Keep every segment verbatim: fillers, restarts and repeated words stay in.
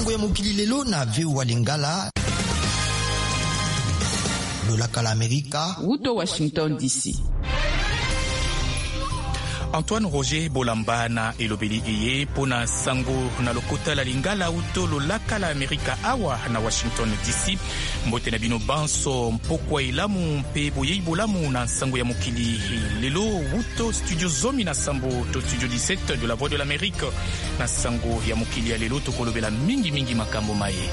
Sango ya mokili lelo na V O A Lingala. Lolaka la Amerika. Wuto Washington D C. Antoine Roger Bolamba na elobeli eye pona sango na lokota la lingala uto lolaka la Amerika awa na Washington D C. Mbote na bino banso mpokwa ilamu mpe boyei bolamu na sango ya mokili lelo uto studio zomi na sambo to studio dix-sept de la Voix de l'Amérique na sango ya mokili ya lelo tokolobela mingi mingi makambo maye.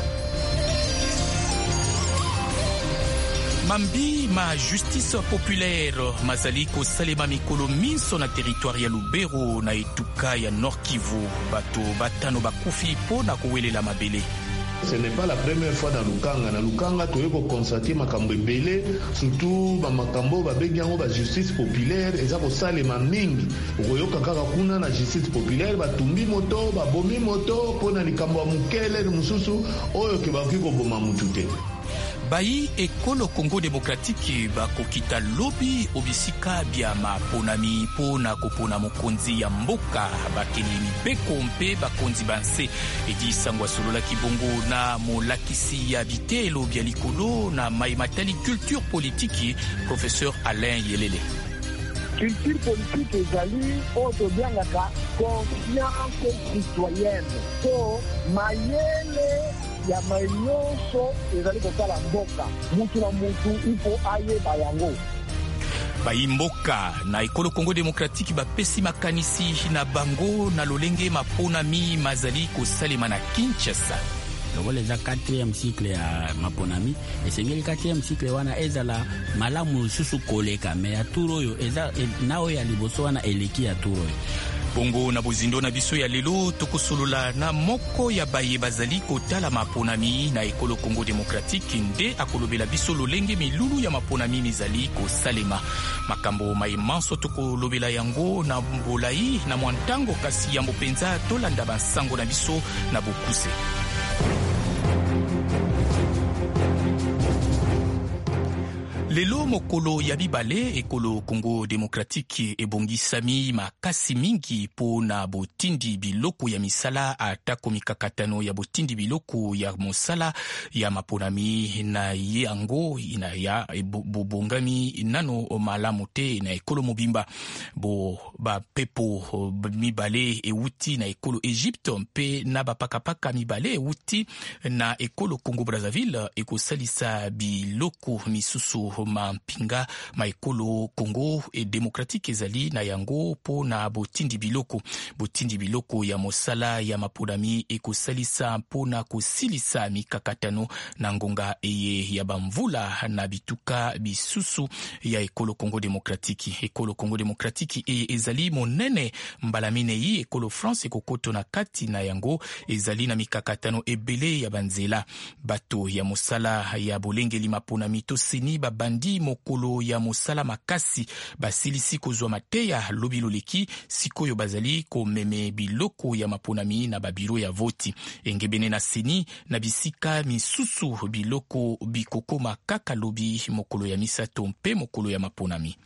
Mambi ma justice populaire mazali ko salema mikolo minso na territoire ya Lubero na etuka ya Nord Kivu bato batano bakufi po na kowelela mabele. Ce n'est pas la première fois dans Lukanga. Na Lukanga toye ko constater makambo ebele surtout ba makambo ba bengango ba justice populaire eza ko salema mingi. Okoyoka kaka kuna na justice populaire batumbi moto ba bomi moto pona likambo ya mukele mususu oyo ke ba kiko boma mutute. Bayi ekolo Congo démocratique bakokita lobi obisika bia maponami pona kopona mokonzi ya mboka bakeni beko mpe bakonzi banse edi sangwa solola kibongo na molakisi ya bitelo bia likolo na maimatali culture politique professeur Alain Yelele. Culture politique ezali oto biangaka confiance citoyenne. So mayele ya mayoso ezali kotala mboka mutu na mutu ipo aye bayango bayimboka na ekolo Congo démocratique bapesi makanisi na bango na lolenge maponami mazali kosalema na Kinshasa. Lokola eza quatrième cycle ya maponami esengeli quatrième cycle wana ezala malamu susu koleka me ya turo oyo eza nao ya liboso wana eleki ya turo oyo. Bongo na bozindo na biso ya lelo tokosolola na moko ya baye bazali kotala maponami na ekolo Congo démocratique nde akolobela biso lolenge milulu ya maponami mizali kosalema makambo maimanso tokolobela yango na mbolai na mwantango kasi yambo penza tolanda bansango na biso na bokuse. Lelo mokolo ya bibale ekolo Congo démocratique ebongisami makasi mingi po na botindi biloko ya misala atako mikakatano ya botindi biloko ya mosala ya maponami na yango ina ya bobongami nano malamu te na ekolo mobimba bo ba pepo mibale euti na ekolo Egypte mpe na bapakapaka mibale euti na ekolo Congo Brazzaville ekosalisa biloko misusu mampinga maekolo Congo e démocratique ezali na yango po na botindi biloko botindi biloko ya mosala ya maponami ekosalisa po na kosilisa mikakatano na ngonga eye ya bamvula na bituka bisusu ya ekolo Congo démocratique ekolo Congo démocratique e ezali monene mbalamine yi ekolo France ekokoto na kati na yango ezali na mikakatano ebele ya banzela bato ya mosala ya bolengeli maponami to seni babandi mokolo ya mosala makasi basilisi kozwa mateya lobi loleki sikoyo bazali komeme biloko ya maponami na babiro ya voti engebene na seni na bisika misusu biloko bikoko makaka lobi mokolo ya misato mpe mokolo ya maponami.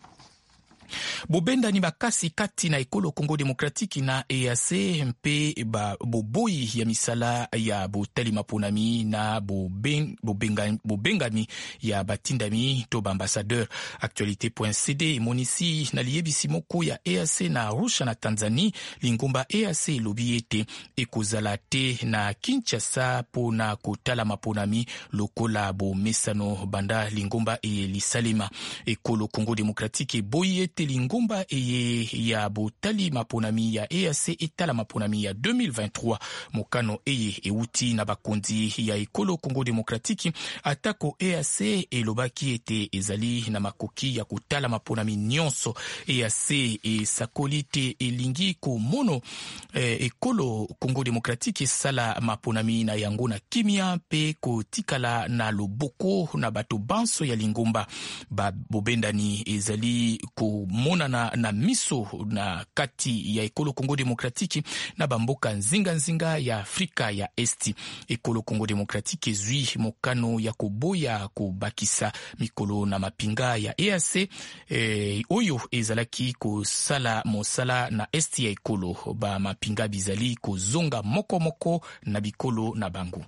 Bobenda ni bakasi kati na ekolo Congo démocratique na E A C mpe ba boboyi ya misala ya botali maponami na boben, bobenga, bobengami ya batindami to ambassadeur actualité point c d monisi na liebisi moko ya E A C na Arusha na Tanzanie lingomba E A C lobi ete ekozala te na Kinshasa po na kotala maponami lokola bo mesano banda lingomba e lisalema ekolo Congo démocratique boyi ete lingomba eye ya botali maponami ya E A C etala maponami ya deux mille vingt-trois mokano eye euti na bakonzi ya ekolo Congo démocratique atako E A C elobaki ete ezali na makoki ya kotala maponami nyonso E A C e sakoli te elingi komono eh, ekolo Congo démocratique esala maponami na yango na kimia pe kotikala na loboko na bato banso ya lingomba ba bobendani ezali ko kumonana na miso na kati ya ekolo Kongo Demokratiki na bamboka nzinga nzinga ya Afrika ya Esti. Ekolo Kongo Demokratiki ezwi mokano ya koboya kubakisa mikolo na mapinga ya E A C e, oyo ezalaki kosala mosala na Esti ya ekolo. Ba mapinga bizali kozonga moko moko na bikolo na bango.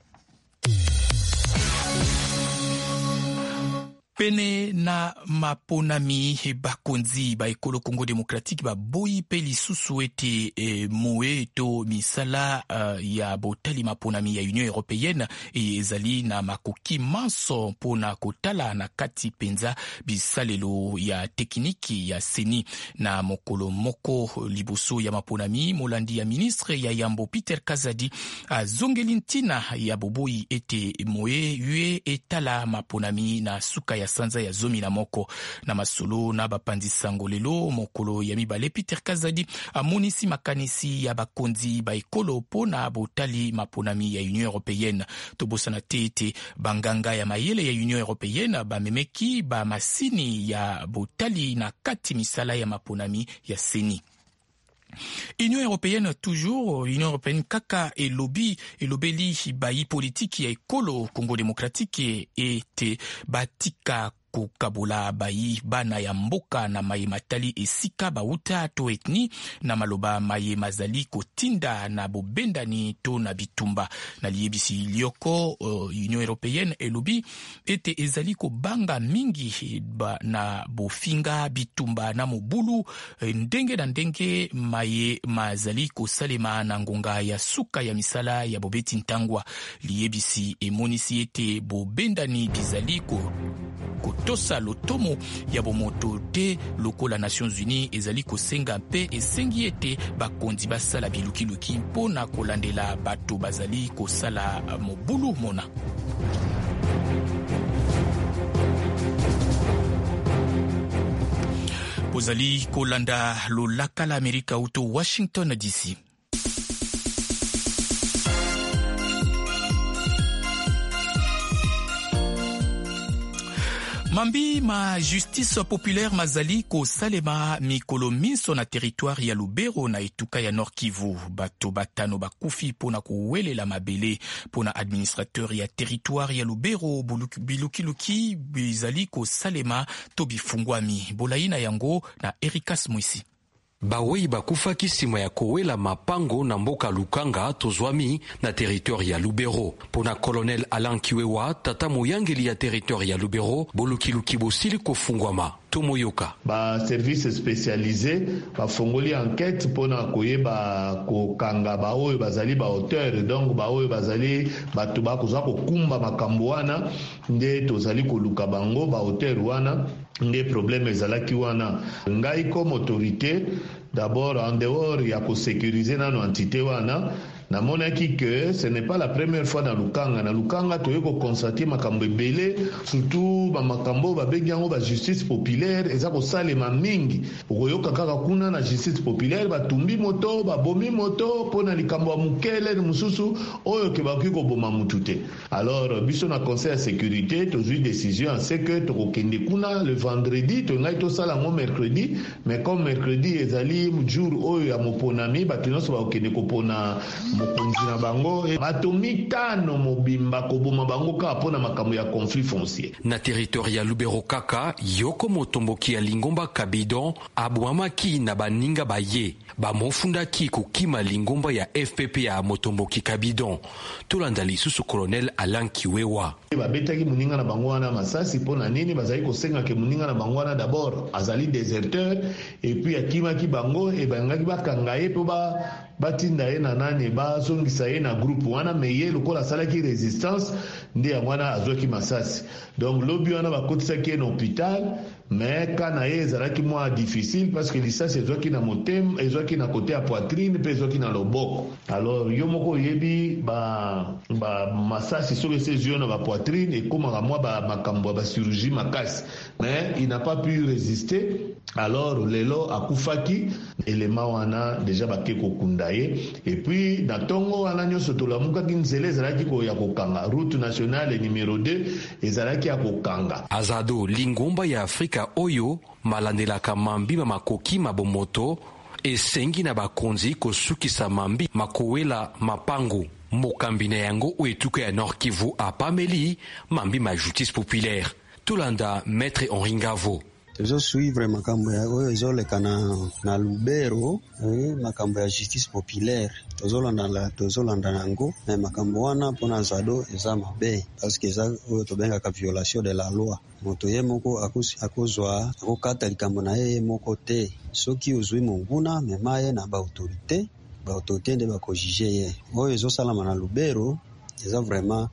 Pene na maponami bakonzi ba ekolo Kongo Demokratiki ba boyi pe lisusu ete e, moe to misala uh, ya botali maponami ya Union Européenne e ezali na makoki manso pona kotala na kati penza bisalelo ya tekniki ya seni na mokolo moko liboso ya maponami. Molandi ya ministre ya Yambo Peter Kazadi azongeli ntina ya boboyi ete moe yue etala maponami na suka ya sanza ya zomi na moko na masolo na bapandisango lelo mokolo ya mibale. Peter Kazadi amonisi makanisi ya bakonzi ba ekolo pona botali maponami ya Union Européenne. Tobosana tete banganga ya mayele ya Union Européenne bamemeki ba masini ya botali na kati misala ya maponami ya seni. Union Européenne toujours, Union Européenne kaka et lobby et lobeli bayi politique ya ekolo Congo Démocratique ete batika kokabola bayi bana ya mboka na maye matali esika bauta to etni na maloba maye mazali kotinda na bobendani to na bitumba na liebisi lioko. uh, Union Européenne elobi ete ezali ko banga mingi ba na bofinga bitumba na mobulu ndenge na ndenge maye mazali ko salema na ngonga ya suka ya misala ya bobeti ntangwa. Liebisi emonisi ete bobendani bizali ko tosa lotomo ya bomoto te lokola Nations Unies ezali kosenga mpe esengi ete bakondi basala bilukiluki mpona kolandela bato bazali kosala mobulu mona. Bozali kolanda lolaka la Amerika uto Washington D C. Mambi ma justice populaire mazali ko salema mikolo minso na territoire ya Lubero na etuka ya Nord Kivu. Bato batano bakufi pona kuwelela mabele pona administrateur ya territoire ya Lubero bilukiluki bizali ko salema to bifungwami. Bolaina yango na Erikas Mwisi. Bawei bakufa kisima ya kowela mapango na mboka Lukanga tozwami na territoire ya Lubero. Pona colonel Alain Kiwewa tata moyangeli ya territoire ya Lubero bolukiluki bosili kofungwama. Tomoyoka ba service spécialisé ba fongoli enquête pona koyeba ko kanga ba oyo bazali ba auteur, donc ba oyo bazali bato ba kozwa ko kumba makambo wana nde tozali ko luka bango ba auteur wana nde problème ezalaki wana. Ngai comme autorité d'abord en dehors ya ko sécuriser nano entité wana namonaki que ce n'est pas la première fois dans Lukanga. Na Lukanga toyeko constater makambo ebele, surtout ba makambo ba bengango ba justice populaire eza ko salema mingi. Okoyoka kaka kuna na justice populaire batumbi moto, ba bomi moto pona likambo ya mukele mususu oyo ke bakiko boma mutute. Alors biso na conseil de sécurité tozui décision c'est que tokokende kuna le vendredi to ngai to sala ngo mercredi, mais comme mercredi ezali jour oyo ya moponami batinoso ba okende kopona mokonzi na bango bato mitano mobimba koboma bango ka pona makambo ya conflit foncier na territoire ya Lubero kaka. Yoko motomboki ya Lingomba Kabidon abwamaki na baninga baye bamofundaki kokima Lingomba ya F P P ya motomboki Kabidon. Tolanda lisusu colonel Alain Kiwewa babetaki muninga na bango wana masasi pona nini bazali kosenga ke muninga na bango wana d'abord azali déserteur et puis akimaki bango e bangaki bakanga ye po ba batinda ye na nani bazongisa ye na groupe wana meye lokola salaki résistance nde ya wana azwaki masasi. Donc lobi wana bakotisaki ye na hôpital mais kana ye ezalaki mwa difficile parce que lisasi ezwaki na motem ezwaki na côté ya poitrine pe ezwaki na loboko. Alors yo moko yebi ba ba masasi soki ezwi na ba poitrine et komaka mwa ba makambo ba chirurgie makasi mais il n'a pas pu résister alors lelo akufaki elema wana deja bake kokunda ye et puis na tongo wana nyonso tolamukaki nzela ezalaki ya kokanga route nationale numéro deux ezalaki ya kokanga. Azado lingomba ya Afrika oyo malandelaka mambi ma makoki mabomoto esengi na bakonzi kosukisa mambi makowela mapango mokambi na yango oetuka ya Nord Kivu apameli mambi ma justice populaire. Tolanda Maître Henri Ngavo. Tozo suivre makambo ya oyo ezoleka na, na Lubero eh, makambo ya justice populaire tozolanda la tozolanda nango na makambo wana pona Azado eza mabe parce que eza oyo tobengaka violation de la loi. Moto ye moko akozwa akokata likambo na ye moko te soki ozwi monguna mema ye na baautorité baautorité nde bakojige ye. Oyo ezosalama na Lubero eza vraiment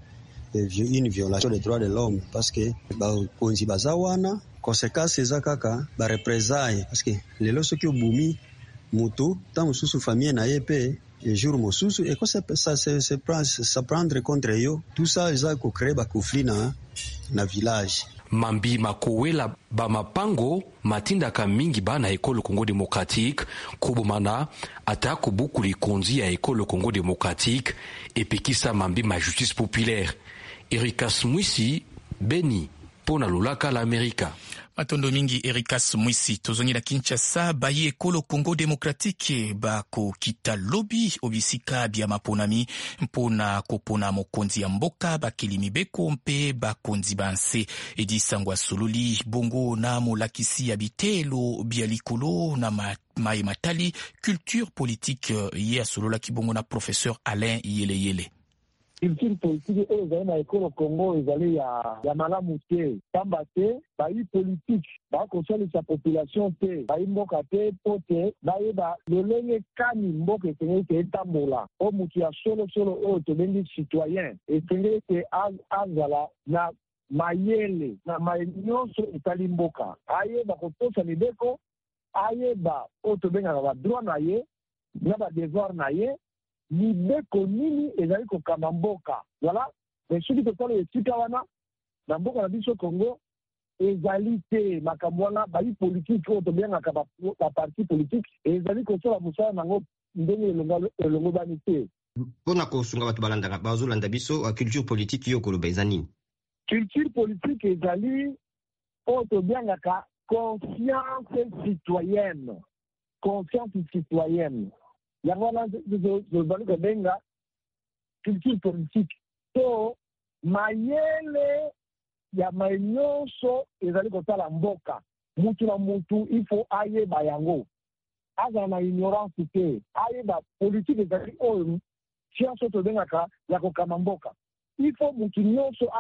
une violation des droits de l'homme parce que bakonzi baza wana conséquence eza kaka ba représailles parce que lelo soki obumi moto ta mosusu famille na ye pe le jour mosusu et ça ça se se prend ça prendre contre yo tout ça eza ko créer ba conflit na na village. Mambi makowela ba mapango matindaka mingi bana ekolo Congo démocratique kubumana ata kubuku likonzi ya ekolo Congo démocratique epekisa mambi ma justice populaire. Ericas Mwisi Beni pona lulaka la Amerika. Matondo mingi Ericas Mwisi tozongi na Kinshasa bayi ekolo Congo démocratique bako kita lobby obisika bia maponami mpona kopona mokonzi ya mboka bakilimi beko mpe bakonzi banse edi sangwa sololi bongo na molakisi ya bitelo bia likolo na ma mai matali culture politique ye solola kibongo na professeur Alain Yele Yele. Culture politique oyo ezali na ekolo Congo ezali ya, ya malamu te pamba te bayi politique bakosalisa population te bayi mboka te po te bayeba lolenge kani mboka esengeli te etambola o mutu ya solosolo oyo tobengi citoyen esengeli te azala na mayele na mayele nyonso etali mboka ayeba kotosa mibeko ayeba oyo tobengaka badroit na ye na badevoir na ye mibeko nini ezali kokamba mboka voilà mais soki totala esika wana na mboka na biso Congo ezali te makambo wana bayi politique oyo tobengaka baparti politique ezali kosala mosala nango ndenge elongo bani te. Mpona kosunga bato balandaka bazolanda biso culture politique yo koloba eza nini? Culture politique ezali oyo tobengaka conscience citoyenne conscience citoyenne yango wana tozali kobenga culture politique to mayele ya mai nyonso ezali kosala mboka mutu na mutu ifo ayeba yango azala na ignorance te ayeba politique ezali oyo science tobengaka ya kokama mboka ifo mutu nyonso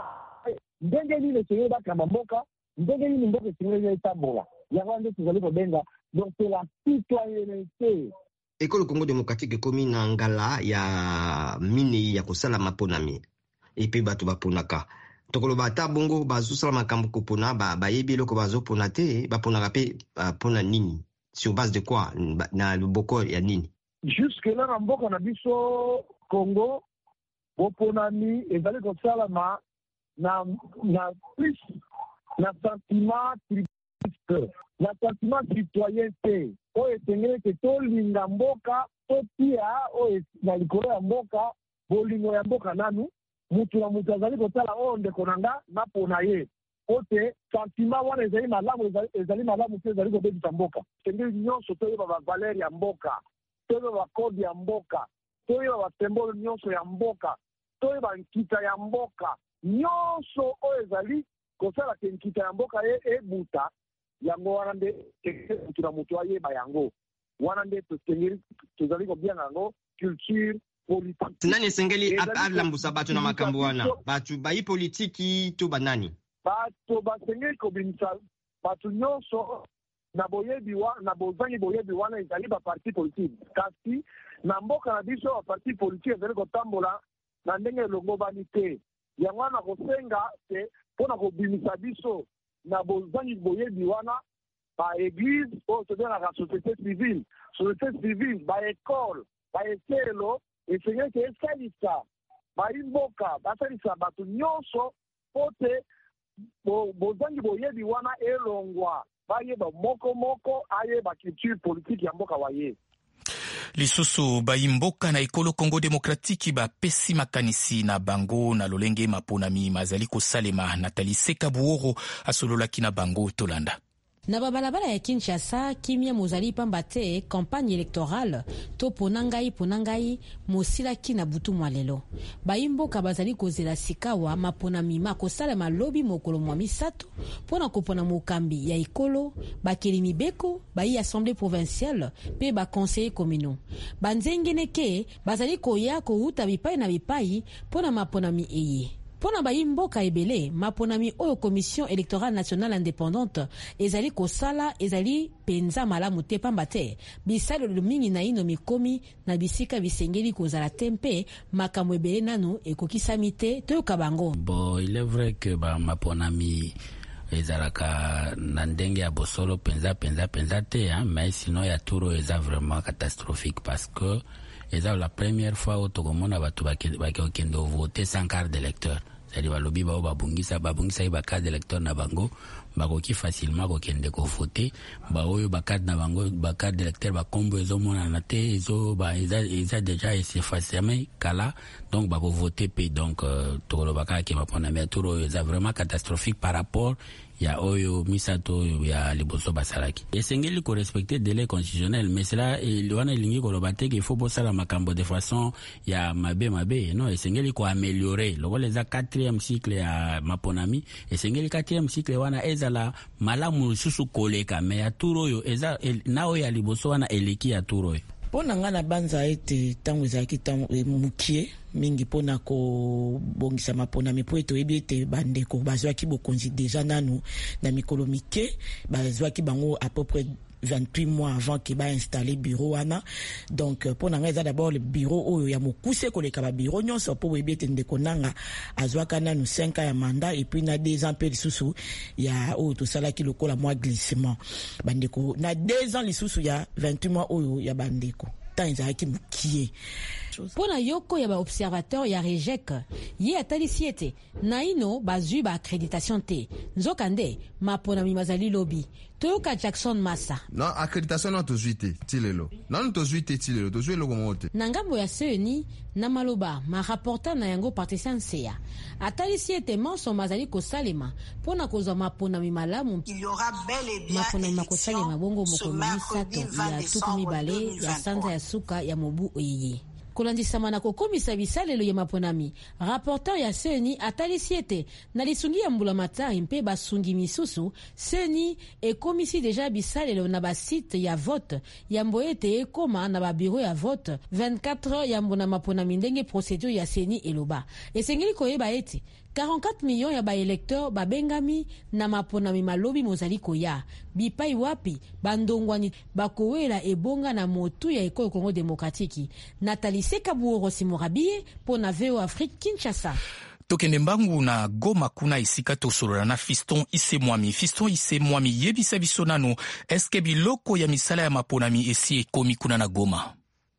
ndenge nini esengeli bakama mboka ndenge nini mboka esengeli etambola yango wana nde tozali kobenga donc c'est la citoyenneté. Ekolo Congo démocratique ekomi na ngala ya mine ya kosala maponami epe bato baponaka tokoloba ata bongo bazosala makambo kopona bayebi eloko bazopona te baponaka pe pona nini sur base de quoi na luboko ya nini? Jusque là na mboka na biso Congo boponami ezali kosalama na na plus na sentiment tribute na sentiment citoyen te oyo esengeli te tolinga mboka totia oyo na likolo ya mboka bolingo ya mboka nanu mutu na mutu azali kotala oyo ndeko na nga napona ye po te sentiment wana ezali malamu ezali malamu te ezali kobebisa mboka esengeli nyonso toyeba bavaler ya mboka toyeba bakode ya mboka toyeba basembolo nyonso ya mboka toyeba nkita ya mboka nyonso oyo ezali kosala ke nkita ya mboka ebuta yango wana nde mutu na mutu ayeba yango wana nde tozali kobianga yango culture politique. Nani esengeli alambusa bato na makambo wana bato bayi politiki to banani bato basengeli kobimisa bato nyonso na boyebi wana na bozangi boyebi wana ezali baparti politique kasi na mboka na biso baparti politique ezali kotambola na ndenge elongo bani te yango wana kosenga te mpona kobimisa biso na bozangi boyebi wana ba église oyo tobengaka société civile société civile ba école ba ekelo esengeli esalisa bayi mboka basalisa bato nyonso po te bozangi boyebi wana elongwa bayeba moko moko ayeba culture politique ya mboka waye. Lisusu bayimboka na ekolo Congo Démocratique bapesi makanisi na bango na lolenge maponami mazali kosalema. Nathalie Sekabuoro asololaki na bango tolanda. Na babalabala ya Kinshasa, kimia mozali pamba te campagne électorale to ponangai ponangai mosilaki na butu mwalelo. Bayimboka bazali kozela sikawa maponami makosala malobi mokolo mwa misato pona kopona mokambi ya ekolo bakeli mibeko bayi assemblée provinciale pe ba conseiller communaux. Banzengeneke bazali koya ko uta bipai na bipai pona maponami eye. Pona bayimboka ebele maponami oyo commission électorale nationale indépendante ezali kosala ezali penza malamu te pamba te bisalo mingi na ino mikomi na bisika bisengeli kozala tempe makambo ebele nanu ekokisami te toyoka bango. Bon, il est vrai que ba maponami ezalaka na ndenge ya bosolo penza penza penza te, hein, mais sinon ya turo eza vraiment catastrophique parce que et ça la première fois au Togomona batu bakendo voter sans carte d'électeur. C'est-à-dire balobi bao babungisa babungisa ba carte d'électeur na bango bakoki facilement kokende ko voter ba oyo ba carte na bango ba carte d'électeur ba kombo ezomona na te ezo ba eza eza déjà effacement kala donc ba ko voter pe donc euh, tolo baka ke mapona mais turo eza vraiment catastrophique par rapport ya oyo misato ya liboso basalaki. Esengeli ko respecter délai constitutionnel mais cela il wana lingi ko lobate qu'il faut bosala makambo de façon ya mabe mabe non esengeli ko améliorer loko les quatrième cycle ya maponami esengeli quatrième cycle wana ezala malamu susu koleka mais ya turo yo eza nao ya liboso wana eleki ya turo yo. Pona ngana banza ete tango ezalaki tango mukie mingi pona ko bongisa maponami po eto ebi ete bandeko bazwaki bokonzi deja nanu na mikolo mike bazwaki bango à peu près vingt-huit mois avant qu'il va installer bureau wana. Donc pour nanga eza d'abord le bureau oyo ya mokuse koleka ba bureau nyonso po ebete ndeko nanga azwaka nanu cinq ans ya mandat et puis na deux ans pe lisusu ya oyo to sala ki lokola mois glissement bandeko na deux ans lisusu ya vingt-huit mois oyo ya bandeko tanza ki mukie. Pona yoko ya ba observateur ya rejek ye atalisi ete na ino bazui ba accréditation te nzokande mapona mimazali lobby toyoka Jackson Massa. Non, accréditation non tozuite tilelo. Non tozuite tilelo, tozuite logo mote. Na ngambo ya seni na maloba ma rapporta na yango partisan seya. Atalisi ete manso mazali kosalema pona kozwa mapona mimalamu. Il y aura bel et bien mapona makosalema bongo mokolo misato ya tuku mibale ya sanza ya suka ya mobu oyeye. Kolandisama na kokomisa bisalelo ya maponami. Rapporteur ya Seni atalisi ete na lisungi ya mbula matari mpe basungi misusu Seni ekomisi deja bisalelo na ba site ya vote ya mboete ekoma na ba bureau ya vote vingt-quatre heures ya mbona maponami ndenge procédure ya Seni eloba. Esengeli koyeba ete quarante-quatre millions ya ba électeurs babengami na maponami malobi mozali koya bipai wapi bandongwani bakowela ebonga na motu ya ekolo Congo Démocratique. Nathalie Sekabuoro Simorabie pona V O Afrique Kinshasa. Tokende mbangu na Goma kuna isika tosolola na Fiston Isemwami. Fiston Isemwami yebisa biso nano eske biloko ya misala ya maponami esi ekomi kuna na Goma?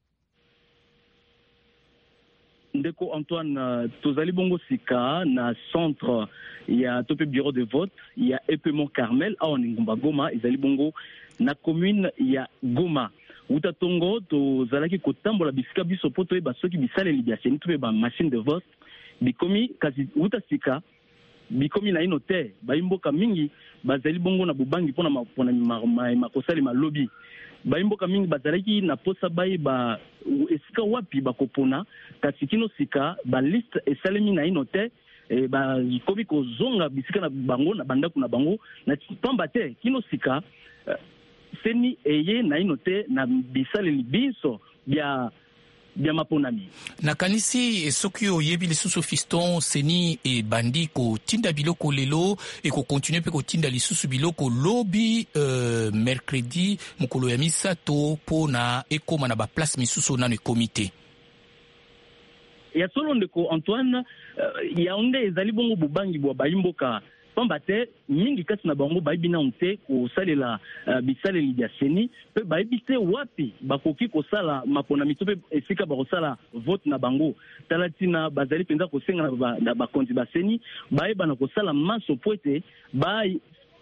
Ndeko Antoine, uh, tozali bongo sika na centre ya tope bureau de vote ya Epemont Carmel a Ngumba Goma ezali bongo na commune ya Goma. Uta tongo tozalaki kotambola bisika biso poto e basoki bisale libiaseni tope ba machine de vote bikomi kasi uta sika bikomi na inote baimboka mingi bazali bongo na bubangi pona mapona makosali malobi. Baimboka mingi bazalaki na posa bai ba esika wapi bakopona kasi kino sika ba liste esalemi na inote e ba kobi ko zonga bisika na bango na bandaku na bango na pamba te kino sika uh, seni eye na inote na bisale libiso bia bia maponami. Na kanisi soki oyebi lisusu Fiston Seni e bandi ko tinda biloko lelo e ko continue pe ko tinda lisusu biloko lobi euh, mercredi mukolo ya misato pona ekoma na ba place misusu na ne comité. Ya solo ndeko Antoine uh, ya onde ezali bongo bubangi bwa baimboka pambate mingi kasi na bango baibi na onte ko salela uh, bisale lidia Seni pe baibi te wapi bakoki ko sala mapona mitope esika ba ko sala vote na bango talatina bazali penza ko senga na ba, na bakonzi ba Seni baiba na ko sala maso poete bai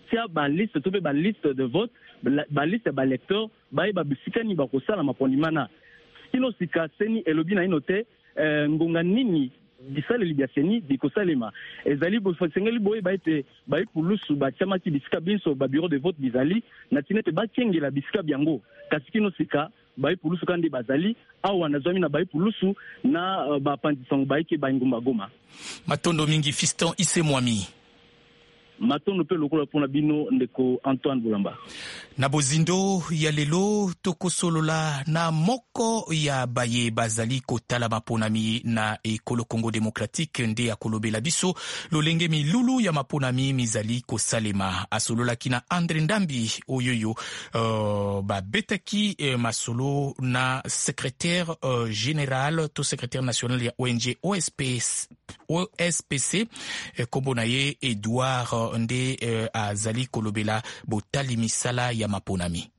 kotia ba liste to pe ba liste de vote ba liste ba lecteur ba ba bisika ni ba kosala mapondima na kino sika seni elobi na inote ngonga nini bisale libiaseni dikosalema ezali bo sengeli boye ba ete ba ipulusu ba chama ki bisika binso ba bureau de vote bizali na tinete ba kengela bisika byango kasi kino sika ba ipulusu kandi bazali au wanazwami na ba ipulusu na uh, ba pandisang ba ke ba ngumba goma matondo mingi Fiston Isemwami matondo pe lokola pona bino ndeko Antoine Bulamba na bozindo ya lelo tokosolola na moko ya baye bazali kotala maponami na ekolo Congo Démocratique nde ya kolobela biso lolenge milulu ya maponami mizali kosalema asolola kina Andre Ndambi oyoyo uh, ba betaki eh, masolo na secrétaire uh, général to secrétaire national ya O N G O S P C eh, kombo na ye Edouard nde eh, azali kolobela botali misala ya maponami.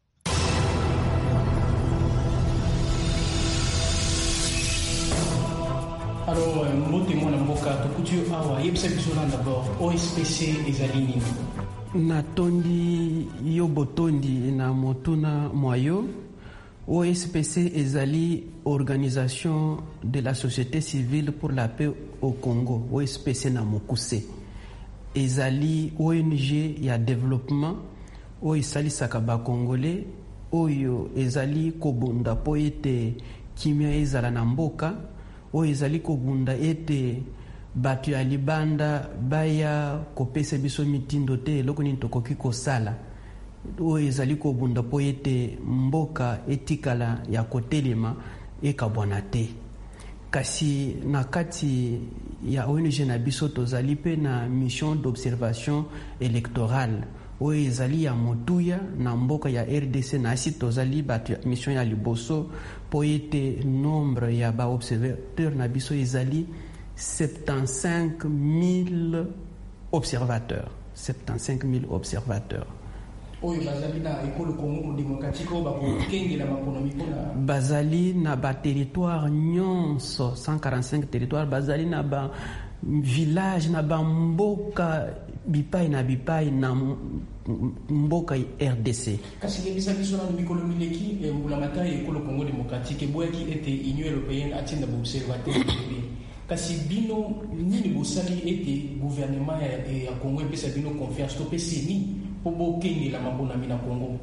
Alors, mbote mwana mboka tokuti awa yebisa biso na d'abord O S P C ezali nini? Natondi yo botondi na motuna mwayo. O S P C ezali Organisation de la Société Civile pour la Paix au Congo. O S P C na mokuse. Ezali O N G ya développement oyo esalisaka bakongole oyo ezali kobunda po ete kimia ezala na mboka oyo ezali kobunda ete bato ya libanda baya kopesa biso mitindo te eloko nini tokoki kosala oyo ezali kobunda po ete mboka etikala ya kotelema ekabwana te. Kasi na kati ya O N G na biso tozali pe na mission d'observation électorale oyo ezali ya motuya na mboka ya R D C na asi tozali bato ya mission ya liboso po ete nombre ya ba observateur na biso ezali soixante-quinze mille observateurs soixante-quinze mille observateurs oyo bazali na ekolo Congo Démocratique oyo bakokengela maponami mpona bazali na ba territoire nyonso cent quarante-cinq territoire bazali na ba village na ba mboka bipai na bipai na mboka R D C. Kasi yebisa biso na mikolo mileki mbula matai ekolo Congo Démocratique boyaki ete Union Européenne atinda ba observateur kasi bino nini bosali ete gouvernement ya, ya Congo epesa bino confiance to pesi ni po bokengela maponami na Congo.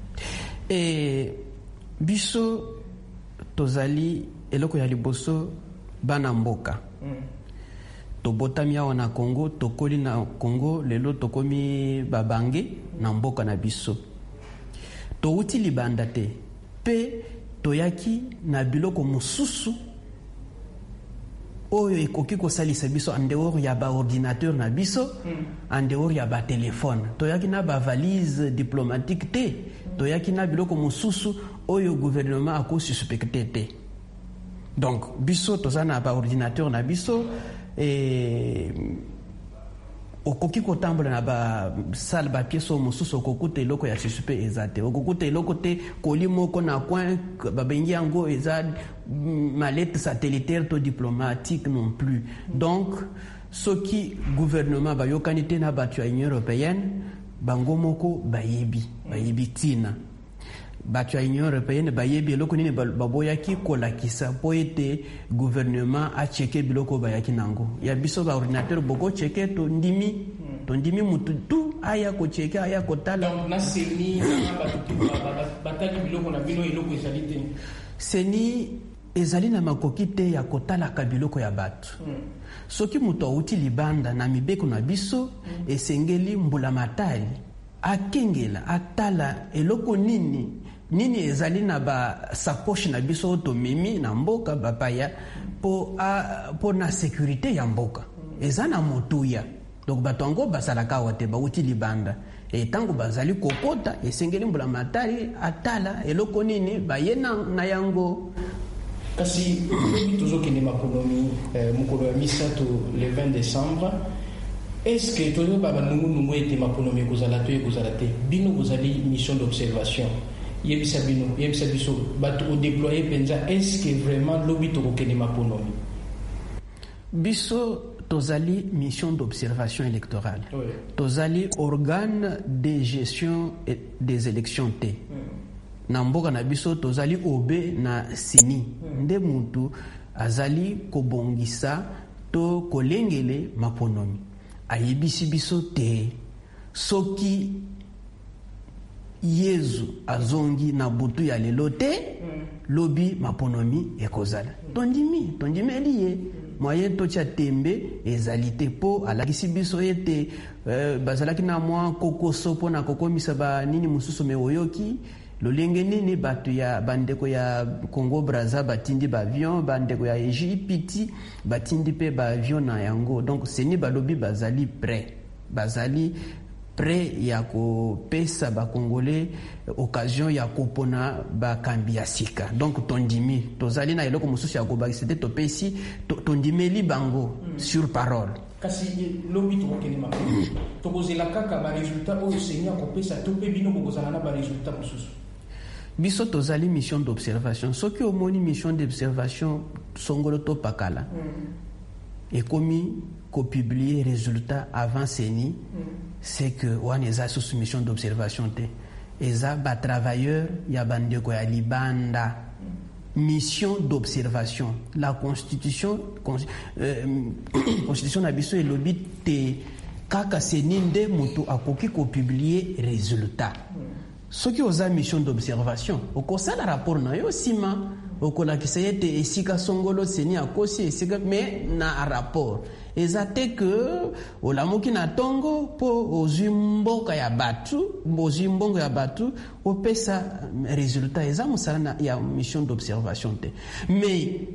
E biso tozali eloko ya liboso bana mboka. Mm. Tobotami awa na Congo, tokoli na Congo, lelo tokomi babange na mboka na biso. Touti libanda te, pe toyaki na biloko mosusu oyo ekoki kosalisa biso en dehors ya ba ordinateur na biso, mm. en dehors ya ba téléphone. Toyaki na ba valise diplomatique te, toyaki na biloko mosusu oyo gouvernement ako suspecté te. Donc biso tozana ba ordinateur na biso et okoki kotambola na ba salle ba pieso mosusu okokuta eloko ya suspect ezate okokuta eloko te koli moko na coin babengi yango eza mallette satellitaire to diplomatique non plus. Donc soki gouvernement ba yokanite na batu ya Union Européenne bango moko bayebi bayebi tina batu ya Union Européenne bayebi eloko nini baboyaki kolakisa po ete gouvernement a cheke biloko bayaki nango ya biso ba ordinateur boko cheke to ndimi hmm. to ndimi mutu tu aya ko cheke aya ko tala donc na seni batali biloko na bino eloko ezali te seni ezali na makoki te ya kotala ka biloko ya batu hmm. soki mutu auti libanda na mibeko na biso hmm. esengeli mbula matali akengela atala eloko nini nini ezali na ba sapoche na biso to mimi na mboka bapaya po a po na sécurité ya mboka ezana motuya donc batongo basalaka wote ba uti libanda e tango bazali kokota esengeli mbula matari atala eloko nini bayena na yango kasi tozokende makonomi mukolo ya misato le vingt décembre. Est-ce que tout le monde a été maponomi kozala to kozala te bino kozali mission d'observation yebisa bino yebisa biso bato o déployer penza est-ce que vraiment lobi to kokene maponomi biso tozali mission d'observation électorale. Oui. Tozali organe de gestion des élections te. Mm. Na mboka na biso tozali obe na seni. Mm. Nde mutu azali kobongisa to kolengele maponomi. Ayebisi biso te soki Yezu azongi na butu ya lelo te mm. lobi maponomi ekozala. Mm. Tondimi, tondimi eliye. Mm. Moyen to tia tembe ezalite po alakisi biso ete euh, bazalaki na mwa kokoso po na kokomisa ba nini mususu me oyoki lolenge nini batu ya bandeko ya Congo Brazza batindi ba avion bandeko ya Egypte batindi pe ba avion na yango. Donc seni balobi bazali prêt bazali prêt ya kopesa ba congolais occasion ya kopona ba kambi ya sika. Donc tondimi tozali na eloko mususu ya kobakisa te topesi tondimeli bango mm. sur parole. Kasi lobi to kene ma to kozela kaka ba résultat o senya kopesa to pe bino kozala na ba résultat mususu. Biso tozali mission d'observation. Soki omoni mission d'observation songolo to pakala. Mm. Et komi ko publier résultat avant seni mm. c'est que on est sous mission d'observation te. Eza ba travailleur ya bandeko ya libanda. Mission d'observation. La constitution euh, constitution na biso elobi te kaka seni nde mutu akoki ko publier résultat. Ce qui osa mission d'observation okosala rapport na yo sima okolakisa yete esika songolo seni akosi esika mais na rapport ezate que olamuki na tongo po ozimboka ya batu bozimbongo ya batu opesa résultat eza musala ya mission d'observation te. Mais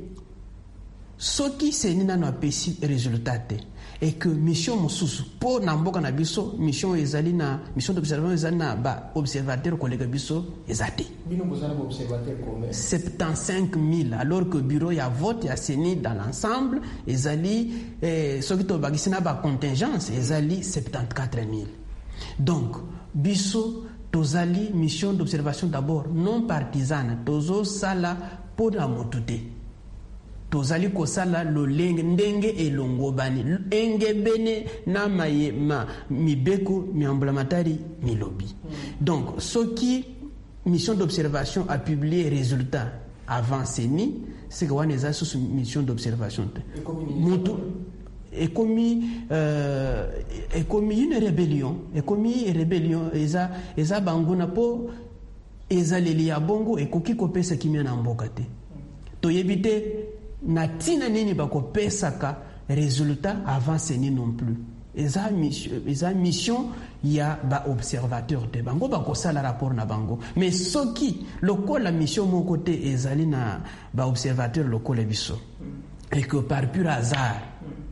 soki seni na no pesi résultat te et que mission mususu po na mboka na biso mission ezali na mission d'observation ezali na ba observateur collègue biso ezate bino bozana ba observateur combien soixante-quinze mille alors que bureau ya vote ya seni dans l'ensemble ezali eh, soki to bakisina ba contingence ezali soixante-quatorze mille. Donc biso tozali mission d'observation d'abord non partisane tozo sala po na motute tozali kosala lolenge ndenge elongo bani enge bene na maye ma mibeko miambulamatari milobi. Mm. Donc ce qui mission d'observation a publié résultat avant seni c'est que on est sous mission d'observation mutu et commis euh, et commis une rébellion et commis une rébellion eza eza banguna po eza leli ya bongo et koki kopesa kimia na mboka te to yebite na tina nini bakopesaka résultat avant seni non plus. Eza mission eza mission ya ba observateur te bango bakosala rapport na bango mais soki lokola mission mon côté ezali na ba observateur lokola biso et que par pur hasard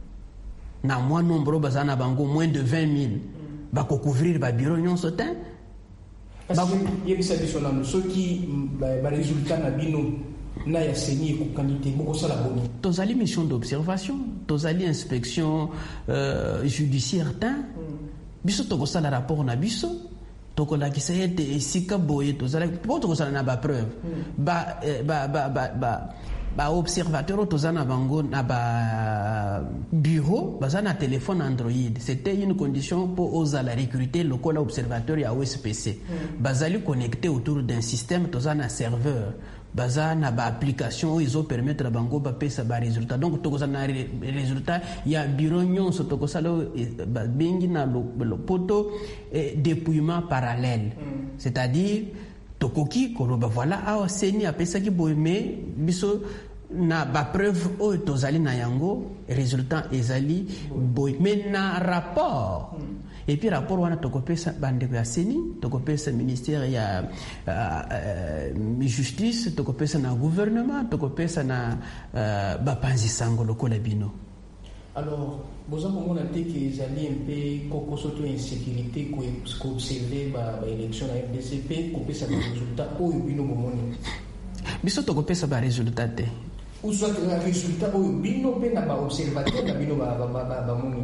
na moins nombre bazana bango moins de vingt mille bako couvrir ba bureau nyonso te bako yebisa biso na soki ba résultat na bino na ya seni ko qualité boko sala boni tozali mission d'observation tozali inspection euh, judiciaire ta mm. biso toko sala rapport na biso toko la ki sayete esika boye tozali po toko sala na ba preuve mm. ba, eh, ba ba ba ba ba observateur tozana bango na ba bureau bazana téléphone Android. C'était une condition pour osala recruter local observateur ya O S P C mm. bazali connecté autour d'un système tozana serveur bazana ba application ils ont permettre la bango ba pesa ba résultat. Donc tokozana résultat ya bureau nyonso tokosala bengi na lo, lo poto eh, dépouillement parallèle mm. c'est-à-dire tokoki koloba voilà awa seni apesa ki boye mais biso na ba preuve o tozali na yango résultat ezali boye mais na rapport mm. et puis rapport wana tokopesa bandeko ya seni tokopesa ministère ya uh, uh, justice tokopesa na gouvernement tokopesa na uh, bapanzi sango lokola bino. Alors boza komona te ke ezali mpe koko soto insécurité ko observer ba ba élection na R D C P kopesa ba résultat oyo bino bomoni biso tokopesa ba résultat te ou soit le résultat oyo bino pe na ba observateur na bino ba ba ba, ba moni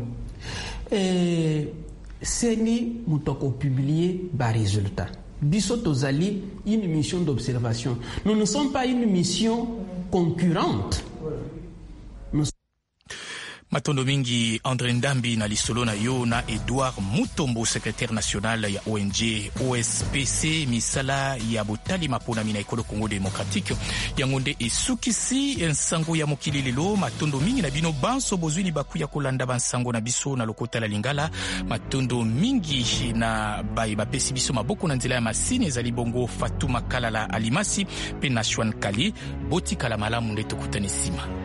eh seni mutoko publier ba résultat biso tozali une mission d'observation. Nous ne sommes pas une mission concurrente. Matondo mingi André Ndambi na lisolo na yo na Edouard Mutombo, secrétaire national ya O N G O S P C misala ya botali mapona mina ekolo Congo démocratique yangonde esukisi ensango ya mokili lelo. Matondo mingi na bino banso bozwili baku ya kolanda bansango na biso na lokota la Lingala. Matondo mingi na bayi bapesi biso maboko na nzela ya masini ezali bongo Fatuma Kalala Alimasi pe Nashwan Kali boti kala malamu nde tokutani sima.